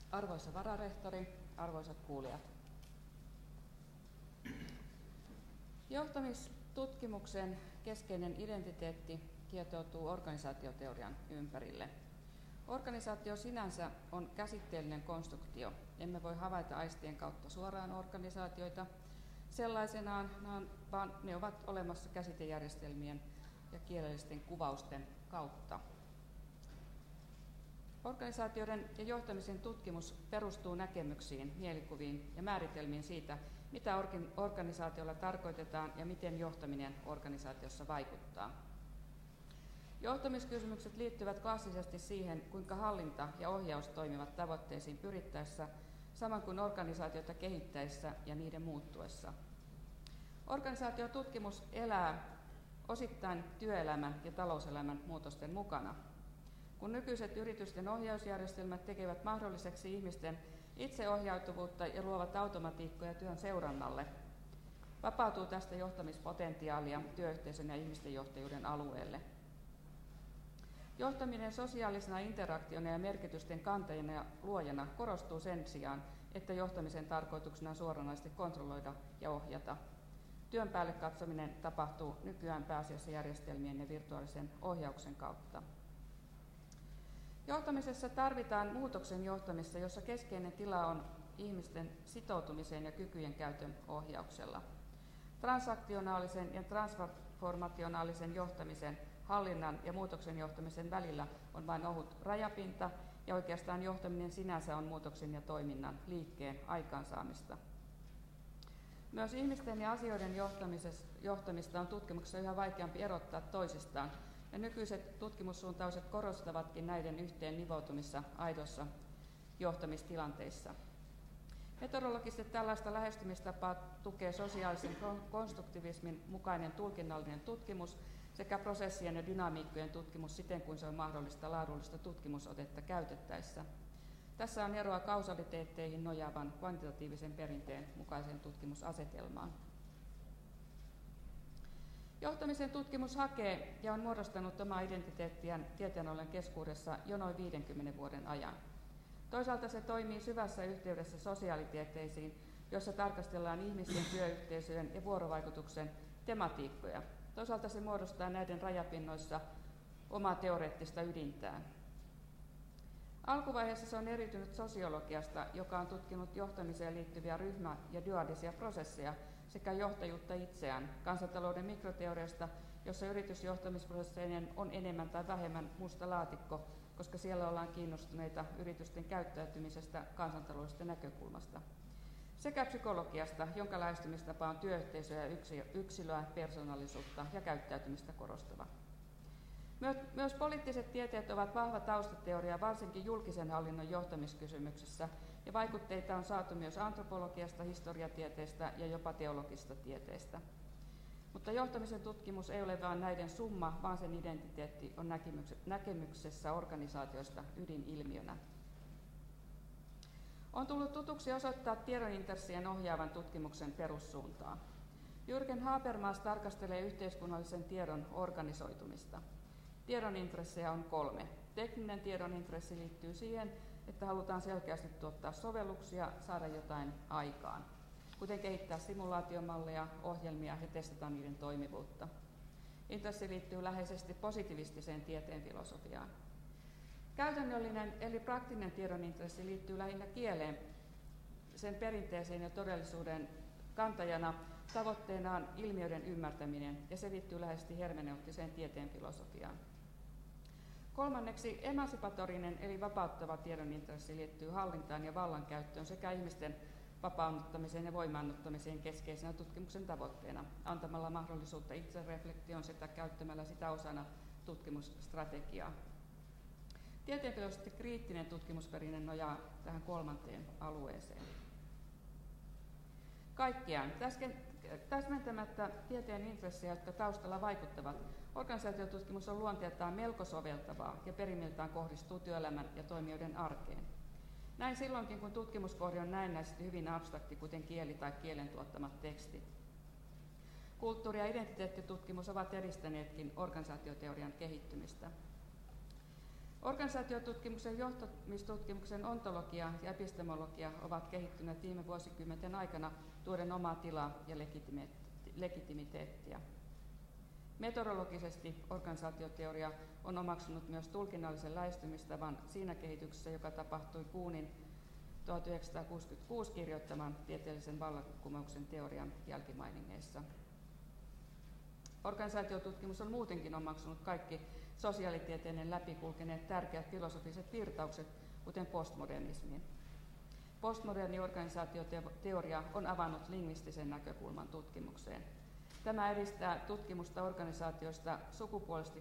Arvoisa vararehtori, arvoisat kuulijat. Johtamistutkimuksen keskeinen identiteetti kietoutuu organisaatioteorian ympärille. Organisaatio sinänsä on käsitteellinen konstruktio. Emme voi havaita aistien kautta suoraan organisaatioita sellaisenaan, vaan ne ovat olemassa käsitejärjestelmien ja kielellisten kuvausten kautta. Organisaatioiden ja johtamisen tutkimus perustuu näkemyksiin, mielikuviin ja määritelmiin siitä, mitä organisaatiolla tarkoitetaan ja miten johtaminen organisaatiossa vaikuttaa. Johtamiskysymykset liittyvät klassisesti siihen, kuinka hallinta ja ohjaus toimivat tavoitteisiin pyrittäessä, samoin kuin organisaatioita kehittäessä ja niiden muuttuessa. Organisaatiotutkimus elää osittain työelämän ja talouselämän muutosten mukana. Kun nykyiset yritysten ohjausjärjestelmät tekevät mahdolliseksi ihmisten itseohjautuvuutta ja luovat automatiikkoja työn seurannalle, vapautuu tästä johtamispotentiaalia työyhteisön ja ihmisten johtajuuden alueelle. Johtaminen sosiaalisena interaktiona ja merkitysten kantajana ja luojana korostuu sen sijaan, että johtamisen tarkoituksena on suoranaisesti kontrolloida ja ohjata. Työn päälle katsominen tapahtuu nykyään pääasiassa järjestelmien ja virtuaalisen ohjauksen kautta. Johtamisessa tarvitaan muutoksen johtamista, jossa keskeinen tila on ihmisten sitoutumiseen ja kykyjen käytön ohjauksella. Transaktionaalisen ja transformationaalisen johtamisen, hallinnan ja muutoksen johtamisen välillä on vain ohut rajapinta, ja oikeastaan johtaminen sinänsä on muutoksen ja toiminnan liikkeen aikaansaamista. Myös ihmisten ja asioiden johtamista on tutkimuksessa yhä vaikeampi erottaa toisistaan, ja nykyiset tutkimussuuntaukset korostavatkin näiden yhteen nivoutumissa aidossa johtamistilanteissa. Metodologisesti tällaista lähestymistapaa tukee sosiaalisen konstruktivismin mukainen tulkinnallinen tutkimus sekä prosessien ja dynamiikkojen tutkimus siten, kuin se on mahdollista laadullista tutkimusotetta käytettäessä. Tässä on eroa kausaliteetteihin nojaavan kvantitatiivisen perinteen mukaiseen tutkimusasetelmaan. Johtamisen tutkimus hakee ja on muodostanut omaa identiteettiään tieteenalojen keskuudessa jo noin 50 vuoden ajan. Toisaalta se toimii syvässä yhteydessä sosiaalitieteisiin, joissa tarkastellaan ihmisten, työyhteisöjen ja vuorovaikutuksen tematiikkoja. Toisaalta se muodostaa näiden rajapinnoissa omaa teoreettista ydintään. Alkuvaiheessa se on eriytynyt sosiologiasta, joka on tutkinut johtamiseen liittyviä ryhmä- ja dyadisia prosesseja sekä johtajuutta itseään, kansantalouden mikroteoriasta, jossa yritysjohtamisprosesseinen on enemmän tai vähemmän musta laatikko, koska siellä ollaan kiinnostuneita yritysten käyttäytymisestä kansantaloudellisesta näkökulmasta. Sekä psykologiasta, jonka lähestymistapa on työyhteisöä, yksilöä, persoonallisuutta ja käyttäytymistä korostava. Myös poliittiset tieteet ovat vahva taustateoria varsinkin julkisen hallinnon johtamiskysymyksissä, ja vaikutteita on saatu myös antropologiasta, historiatieteestä ja jopa teologisesta tieteestä. Mutta johtamisen tutkimus ei ole vain näiden summa, vaan sen identiteetti on näkemyksessä organisaatioista ydinilmiönä. On tullut tutuksi osoittaa tiedonintressien ohjaavan tutkimuksen perussuuntaa. Jürgen Habermas tarkastelee yhteiskunnallisen tiedon organisoitumista. Tiedon intressejä on 3. Tekninen tiedon intressi liittyy siihen, että halutaan selkeästi tuottaa sovelluksia, saada jotain aikaan, kuten kehittää simulaatiomalleja, ohjelmia ja testata niiden toimivuutta. Intressi liittyy läheisesti positivistiseen tieteen filosofiaan. Käytännöllinen eli praktinen tiedon intressi liittyy lähinnä kieleen, sen perinteeseen ja todellisuuden kantajana tavoitteenaan ilmiöiden ymmärtäminen, ja se liittyy läheisesti hermeneuttiseen tieteen filosofiaan. 3. emansipatorinen eli vapauttava tiedon intressi liittyy hallintaan ja vallankäyttöön sekä ihmisten vapaunuttamiseen ja voimaannuttamiseen keskeisenä tutkimuksen tavoitteena, antamalla mahdollisuutta itsereflektioon sekä käyttämällä sitä osana tutkimusstrategiaa. Tieteenfilosofisesti kriittinen tutkimusperinne nojaa tähän 3. alueeseen. Kaikkiaan täsmentämättä tieteen intressejä, jotka taustalla vaikuttavat, organisaatiotutkimus on luonteeltaan melko soveltavaa ja perimmiltään kohdistuu työelämän ja toimijoiden arkeen. Näin silloinkin, kun tutkimuskohde on näennäisesti hyvin abstrakti, kuten kieli tai kielen tuottamat tekstit. Kulttuuri- ja identiteettitutkimus ovat edistäneetkin organisaatioteorian kehittymistä. Organisaatiotutkimuksen johtamistutkimuksen ontologia ja epistemologia ovat kehittyneet viime vuosikymmenten aikana tuoden omaa tilaa ja legitimiteettiä. Metodologisesti organisaatioteoria on omaksunut myös tulkinnallisen lähestymistavan siinä kehityksessä, joka tapahtui Kuhnin 1966 kirjoittaman tieteellisen vallankumouksen teorian jälkimainingeissa. Organisaatiotutkimus on muutenkin omaksunut kaikki sosiaalitieteiden läpikulkeneet tärkeät filosofiset virtaukset, kuten postmodernismin. Postmoderni organisaatioteoria on avannut lingvistisen näkökulman tutkimukseen. Tämä edistää tutkimusta organisaatioista sukupuolisesti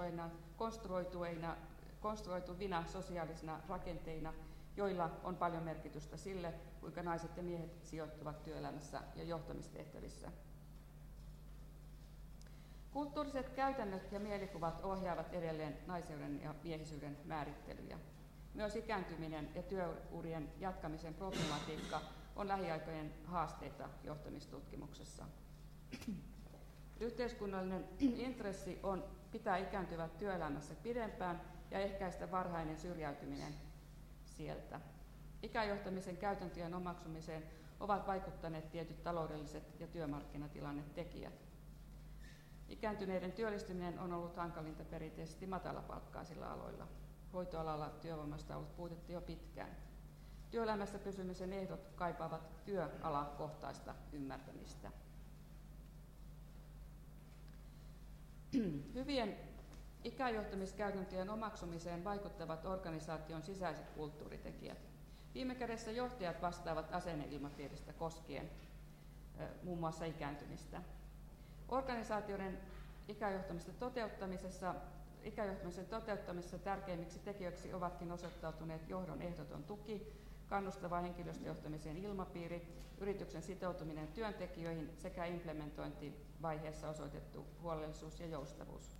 konstruoituvina sosiaalisina rakenteina, joilla on paljon merkitystä sille, kuinka naiset ja miehet sijoittuvat työelämässä ja johtamistehtävissä. Kulttuuriset käytännöt ja mielikuvat ohjaavat edelleen naiseuden ja miehisyyden määrittelyjä. Myös ikääntyminen ja työurien jatkamisen problematiikka on lähiaikojen haasteita johtamistutkimuksessa. Yhteiskunnallinen intressi on pitää ikääntyvät työelämässä pidempään ja ehkäistä varhainen syrjäytyminen sieltä. Ikäjohtamisen käytäntöjen omaksumiseen ovat vaikuttaneet tietyt taloudelliset ja työmarkkinatilannetekijät. Ikääntyneiden työllistyminen on ollut hankalinta perinteisesti matalapalkkaisilla aloilla. Hoitoalalla työvoimasta on ollut puutetta jo pitkään. Työelämässä pysymisen ehdot kaipaavat työalakohtaista ymmärtämistä. Hyvien ikäjohtamiskäytäntöjen omaksumiseen vaikuttavat organisaation sisäiset kulttuuritekijät. Viime kädessä johtajat vastaavat asenneilmapiiristä koskien muun muassa ikääntymistä. Organisaatioiden ikäjohtamisen toteuttamisessa tärkeimmiksi tekijöiksi ovatkin osoittautuneet johdon ehdoton tuki, kannustava henkilöstöjohtamisen ilmapiiri, yrityksen sitoutuminen työntekijöihin sekä implementointivaiheessa osoitettu huolellisuus ja joustavuus.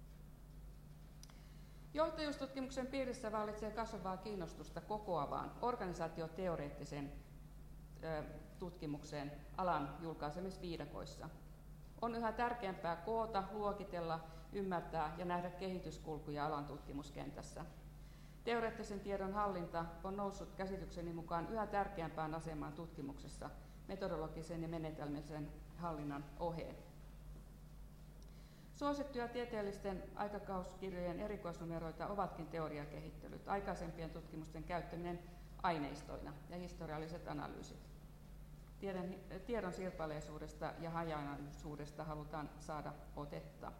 Johtajuustutkimuksen piirissä vallitsee kasvavaa kiinnostusta kokoavaan organisaatioteoreettiseen tutkimukseen alan julkaisemisviidakoissa. On yhä tärkeämpää koota, luokitella, ymmärtää ja nähdä kehityskulkuja alan tutkimuskentässä. Teoreettisen tiedon hallinta on noussut käsitykseni mukaan yhä tärkeämpään asemaan tutkimuksessa metodologisen ja menetelmisen hallinnan oheen. Suosittuja tieteellisten aikakauskirjojen erikoisnumeroita ovatkin teoriakehittelyt, aikaisempien tutkimusten käyttäminen aineistoina ja historialliset analyysit. Tiedon sirpaleisuudesta ja hajanaisuudesta halutaan saada otetta.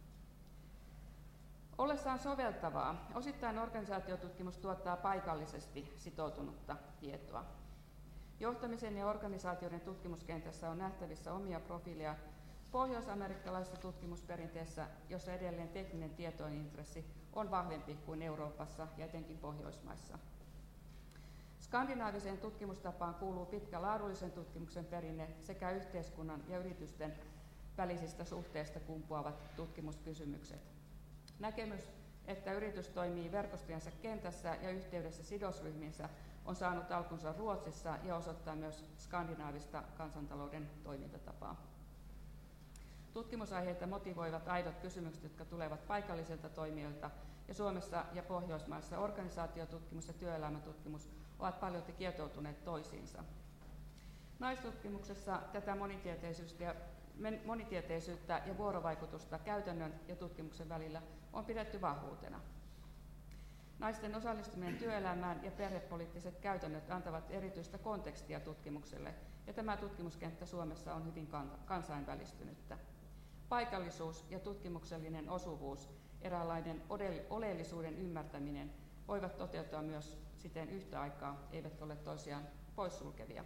Ollessaan soveltavaa, osittain organisaatiotutkimus tuottaa paikallisesti sitoutunutta tietoa. Johtamisen ja organisaatioiden tutkimuskentässä on nähtävissä omia profiileja pohjoisamerikkalaisessa tutkimusperinteessä, jossa edelleen tekninen tietointressi on vahvempi kuin Euroopassa ja etenkin Pohjoismaissa. Skandinaaviseen tutkimustapaan kuuluu pitkä laadullisen tutkimuksen perinne sekä yhteiskunnan ja yritysten välisistä suhteista kumpuavat tutkimuskysymykset. Näkemys, että yritys toimii verkostojensa kentässä ja yhteydessä sidosryhmiinsä, on saanut alkunsa Ruotsissa ja osoittaa myös skandinaavista kansantalouden toimintatapaa. Tutkimusaiheita motivoivat aidot kysymykset, jotka tulevat paikallisilta toimijoilta, ja Suomessa ja Pohjoismaissa organisaatiotutkimus ja työelämätutkimus ovat paljolti kietoutuneet toisiinsa. Naistutkimuksessa tätä monitieteisyyttä ja vuorovaikutusta käytännön ja tutkimuksen välillä on pidetty vahvuutena. Naisten osallistuminen työelämään ja perhepoliittiset käytännöt antavat erityistä kontekstia tutkimukselle, ja tämä tutkimuskenttä Suomessa on hyvin kansainvälistynyttä. Paikallisuus ja tutkimuksellinen osuvuus, eräänlainen oleellisuuden ymmärtäminen, voivat toteutua myös siten yhtä aikaa, eivät ole toisiaan poissulkevia.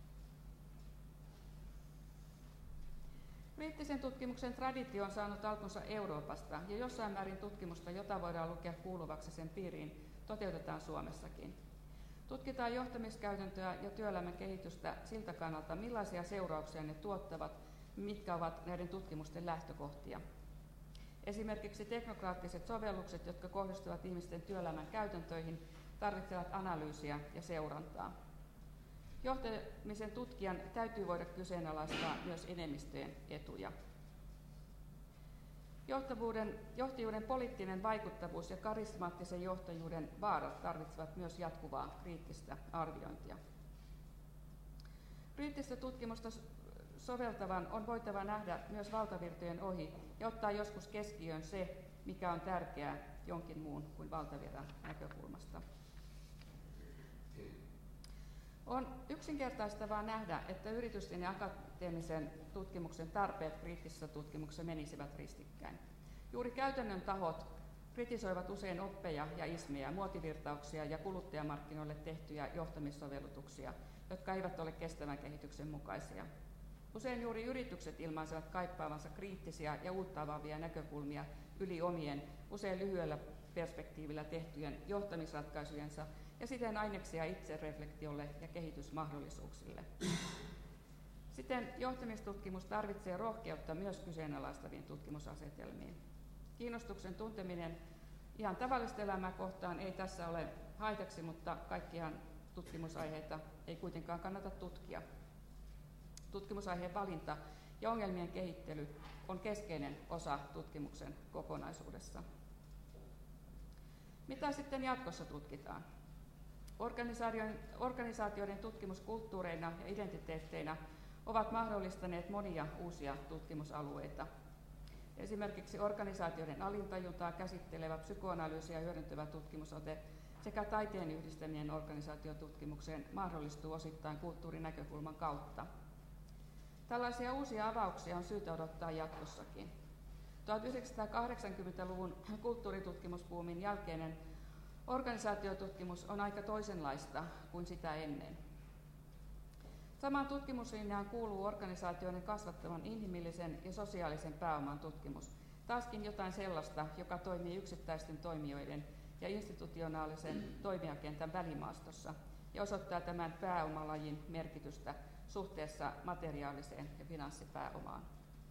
Kriittisen tutkimuksen traditio on saanut alkunsa Euroopasta, ja jossain määrin tutkimusta, jota voidaan lukea kuuluvaksi sen piiriin, toteutetaan Suomessakin. Tutkitaan johtamiskäytäntöä ja työelämän kehitystä siltä kannalta, millaisia seurauksia ne tuottavat, mitkä ovat näiden tutkimusten lähtökohtia. Esimerkiksi teknokraattiset sovellukset, jotka kohdistuvat ihmisten työelämän käytäntöihin, tarvitsevat analyysiä ja seurantaa. Johtamisen tutkijan täytyy voida kyseenalaistaa myös enemmistöjen etuja. Johtajuuden poliittinen vaikuttavuus ja karismaattisen johtajuuden vaarat tarvitsevat myös jatkuvaa kriittistä arviointia. Kriittistä tutkimusta soveltavan on voitava nähdä myös valtavirtojen ohi ja ottaa joskus keskiöön se, mikä on tärkeää jonkin muun kuin valtavirran näkökulmasta. On yksinkertaistavaa nähdä, että yritysten ja akateemisen tutkimuksen tarpeet kriittisessä tutkimuksessa menisivät ristikkäin. Juuri käytännön tahot kritisoivat usein oppeja ja ismejä, muotivirtauksia ja kuluttajamarkkinoille tehtyjä johtamissovellutuksia, jotka eivät ole kestävän kehityksen mukaisia. Usein juuri yritykset ilmaisevat kaipaavansa kriittisiä ja uutta avaavia näkökulmia yli omien, usein lyhyellä perspektiivillä tehtyjen johtamisratkaisujensa ja siten aineksia itsereflektiolle ja kehitysmahdollisuuksille. Siten johtamistutkimus tarvitsee rohkeutta myös kyseenalaistaviin tutkimusasetelmiin. Kiinnostuksen tunteminen ihan tavallista elämää kohtaan ei tässä ole haitaksi, mutta kaikkiaan tutkimusaiheita ei kuitenkaan kannata tutkia. Tutkimusaiheen valinta ja ongelmien kehittely on keskeinen osa tutkimuksen kokonaisuudessa. Mitä sitten jatkossa tutkitaan? Organisaatioiden tutkimuskulttuureina ja identiteetteinä ovat mahdollistaneet monia uusia tutkimusalueita. Esimerkiksi organisaatioiden alintajuntaa käsittelevä psykoanalyysiä hyödyntävä tutkimusote sekä taiteen yhdistäminen organisaatiotutkimukseen mahdollistuu osittain kulttuurinäkökulman kautta. Tällaisia uusia avauksia on syytä odottaa jatkossakin. 1980-luvun kulttuuritutkimusbuumin jälkeinen organisaatiotutkimus on aika toisenlaista kuin sitä ennen. Samaan tutkimuslinjaan kuuluu organisaatioiden kasvattavan inhimillisen ja sosiaalisen pääoman tutkimus, taaskin jotain sellaista, joka toimii yksittäisten toimijoiden ja institutionaalisen toimijakentän välimaastossa ja osoittaa tämän pääomalajin merkitystä suhteessa materiaaliseen ja finanssipääomaan.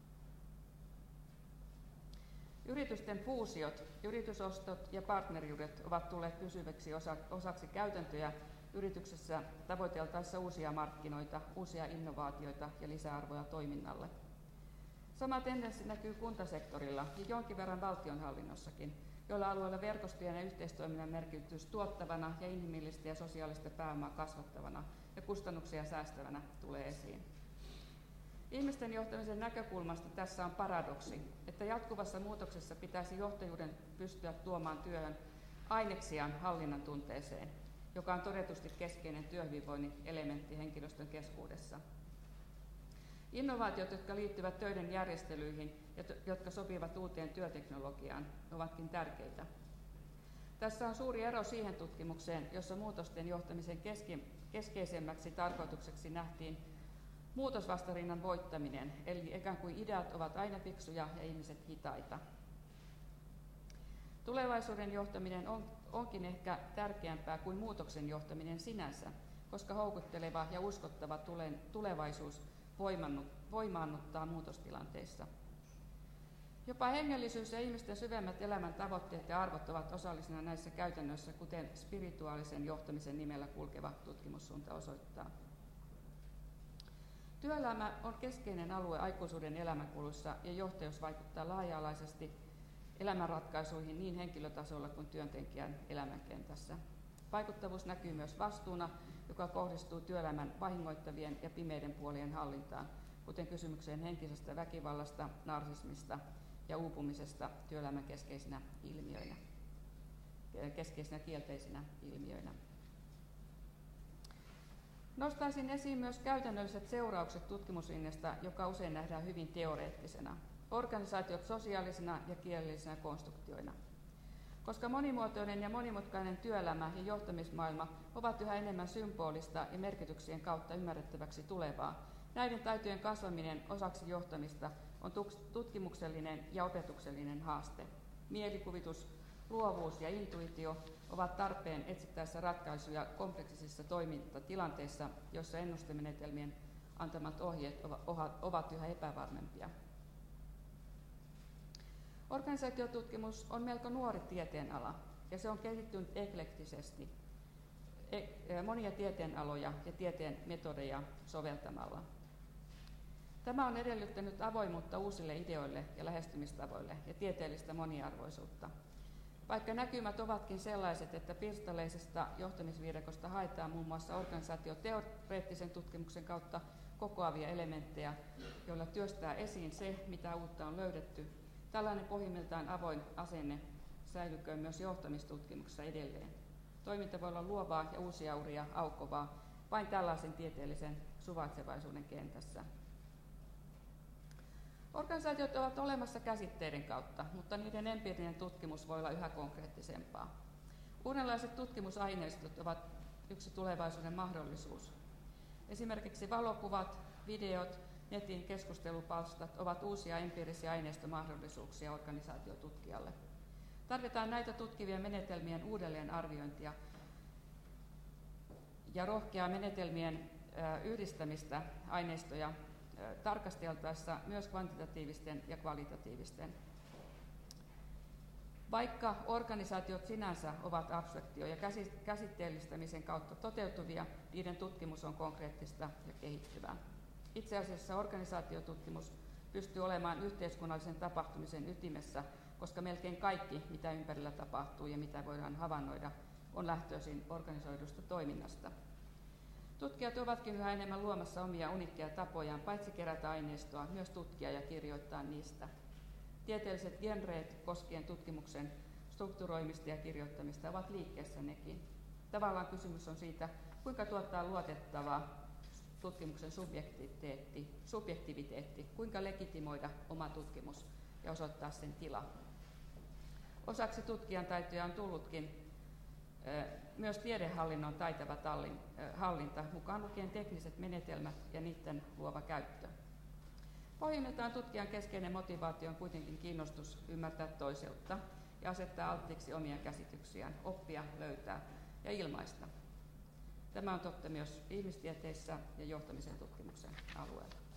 Yritysten fuusiot, yritysostot ja partneriudet ovat tulleet pysyväksi osaksi käytäntöjä yrityksessä tavoiteltaessa uusia markkinoita, uusia innovaatioita ja lisäarvoja toiminnalle. Sama tendenssi näkyy kuntasektorilla ja jonkin verran valtionhallinnossakin, joilla alueilla verkostojen ja yhteistoiminnan merkitys tuottavana ja inhimillistä ja sosiaalista pääomaa kasvattavana ja kustannuksia säästävänä tulee esiin. Ihmisten johtamisen näkökulmasta tässä on paradoksi, että jatkuvassa muutoksessa pitäisi johtajuuden pystyä tuomaan työhön aineksiaan hallinnan tunteeseen, joka on todetusti keskeinen työhyvinvoinnin elementti henkilöstön keskuudessa. Innovaatiot, jotka liittyvät töiden järjestelyihin ja jotka sopivat uuteen työteknologiaan, ovatkin tärkeitä. Tässä on suuri ero siihen tutkimukseen, jossa muutosten johtamisen keskeisemmäksi tarkoitukseksi nähtiin muutosvastarinnan voittaminen, eli ikään kuin ideat ovat aina fiksuja ja ihmiset hitaita. Tulevaisuuden johtaminen onkin ehkä tärkeämpää kuin muutoksen johtaminen sinänsä, koska houkutteleva ja uskottava tulevaisuus voimaannuttaa muutostilanteissa. Jopa hengellisyys ja ihmisten syvemmät elämän tavoitteet ja arvot ovat osallisina näissä käytännöissä, kuten spirituaalisen johtamisen nimellä kulkeva tutkimussuunta osoittaa. Työelämä on keskeinen alue aikuisuuden elämänkulussa ja johtajuus vaikuttaa laaja-alaisesti elämänratkaisuihin niin henkilötasolla kuin työntekijän elämänkentässä. Vaikuttavuus näkyy myös vastuuna, joka kohdistuu työelämän vahingoittavien ja pimeiden puolien hallintaan, kuten kysymykseen henkisestä väkivallasta, narsismista ja uupumisesta työelämän keskeisinä kielteisinä ilmiöinä. Nostaisin esiin myös käytännölliset seuraukset tutkimuslinjasta, joka usein nähdään hyvin teoreettisena. Organisaatiot sosiaalisina ja kielellisinä konstruktioina. Koska monimuotoinen ja monimutkainen työelämä ja johtamismaailma ovat yhä enemmän symbolista ja merkityksien kautta ymmärrettäväksi tulevaa, näiden taitojen kasvaminen osaksi johtamista on tutkimuksellinen ja opetuksellinen haaste. Mielikuvitus, luovuus ja intuitio ovat tarpeen etsittäessä ratkaisuja kompleksisissa toimintatilanteissa, joissa ennustemenetelmien antamat ohjeet ovat yhä epävarmempia. Organisaatiotutkimus on melko nuori tieteenala ja se on kehittynyt eklektisesti monia tieteenaloja ja tieteen metodeja soveltamalla. Tämä on edellyttänyt avoimuutta uusille ideoille ja lähestymistavoille ja tieteellistä moniarvoisuutta. Vaikka näkymät ovatkin sellaiset, että pirstaleisesta johtamisviidakosta haetaan muun muassa organisaatioteoreettisen tutkimuksen kautta kokoavia elementtejä, joilla työstää esiin se, mitä uutta on löydetty, tällainen pohjimmiltaan avoin asenne säilyköön myös johtamistutkimuksessa edelleen. Toiminta voi olla luovaa ja uusia uria aukkovaa vain tällaisen tieteellisen suvaitsevaisuuden kentässä. Organisaatiot ovat olemassa käsitteiden kautta, mutta niiden empiirinen tutkimus voi olla yhä konkreettisempaa. Uudenlaiset tutkimusaineistot ovat yksi tulevaisuuden mahdollisuus. Esimerkiksi valokuvat, videot, netin keskustelupalstat ovat uusia empiirisiä aineistomahdollisuuksia organisaatiotutkijalle. Tarvitaan näitä tutkivien menetelmien uudelleenarviointia ja rohkeaa menetelmien yhdistämistä aineistoja tarkasteltaessa myös kvantitatiivisten ja kvalitatiivisten. Vaikka organisaatiot sinänsä ovat abstraktio- ja käsitteellistämisen kautta toteutuvia, niiden tutkimus on konkreettista ja kehittyvää. Itse asiassa organisaatiotutkimus pystyy olemaan yhteiskunnallisen tapahtumisen ytimessä, koska melkein kaikki, mitä ympärillä tapahtuu ja mitä voidaan havainnoida, on lähtöisin organisoidusta toiminnasta. Tutkijat ovatkin yhä enemmän luomassa omia uniikkeja tapojaan, paitsi kerätä aineistoa, myös tutkia ja kirjoittaa niistä. Tieteelliset genreet koskien tutkimuksen strukturoimista ja kirjoittamista ovat liikkeessä nekin. Tavallaan kysymys on siitä, kuinka tuottaa luotettavaa tutkimuksen subjektiviteetti, kuinka legitimoida oma tutkimus ja osoittaa sen tila. Osaksi tutkijan taitoja on tullutkin myös tiedehallinnon taitava hallinta, mukaan lukien tekniset menetelmät ja niiden luova käyttö. Pohjimmiltaan tutkijan keskeinen motivaatio on kuitenkin kiinnostus ymmärtää toiselta ja asettaa alttiiksi omia käsityksiään, oppia, löytää ja ilmaista. Tämä on totta myös ihmistieteissä ja johtamisen tutkimuksen alueella.